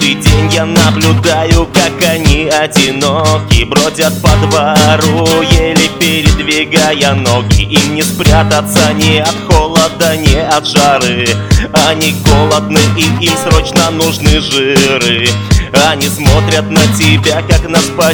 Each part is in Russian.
Каждый день я наблюдаю, как они одиноки, бродят по двору, еле передвигая ноги. Им не спрятаться ни от холода, ни от жары. Они голодны, и им срочно нужны жиры. Они смотрят на тебя, как на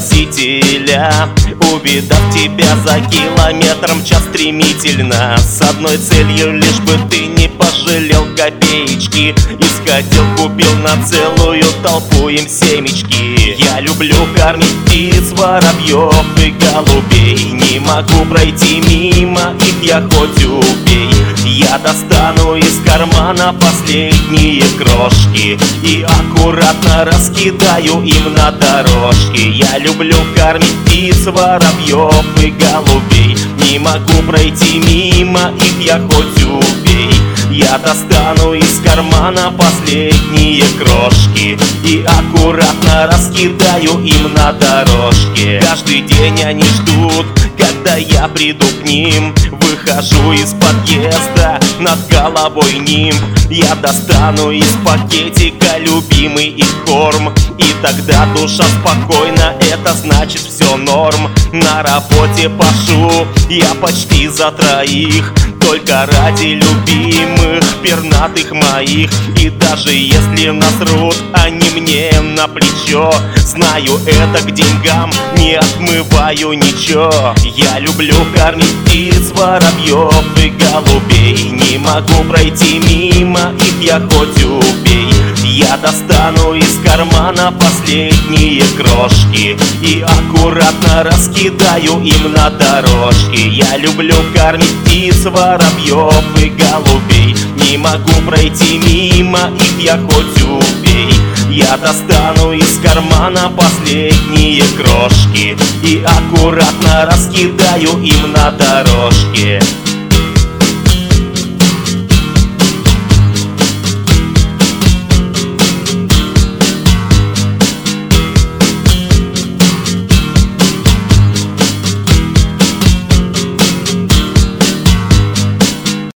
спасителя, увидав тебя за километром в час стремительно, с одной целью, лишь бы ты не пожалел копеечки и сходил, купил на целую толпу им семечки. Я люблю кормить птиц, воробьев и голубей. Не могу пройти мимо их, я хоть убей. Я достану из кармана последние крошки и аккуратно раскидаю им на дорожке. Я люблю кормить птиц, воробьев и голубей. Не могу пройти мимо их, я хоть убей. Я достану из кармана последние крошки и аккуратно раскидаю им на дорожке. Каждый день они ждут, когда я приду к ним. Выхожу из подъезда, над головой нимб. Я достану из пакетика любимый их корм, и тогда душа спокойна, это значит все норм. На работе пашу я почти за троих, только ради любимых пернатых моих. И даже если насрут они мне на плечо, знаю, это к деньгам, не отмываю ничего. Я люблю кормить птиц, воробьев и голубей. Не могу пройти мимо их, я хоть убей. Я достану из кармана последние крошки и аккуратно раскидаю им на дорожке. Я люблю кормить птиц, воробьев и голубей. Не могу пройти мимо их, я хоть убей. Я достану из кармана последние крошки и аккуратно раскидаю им на дорожке.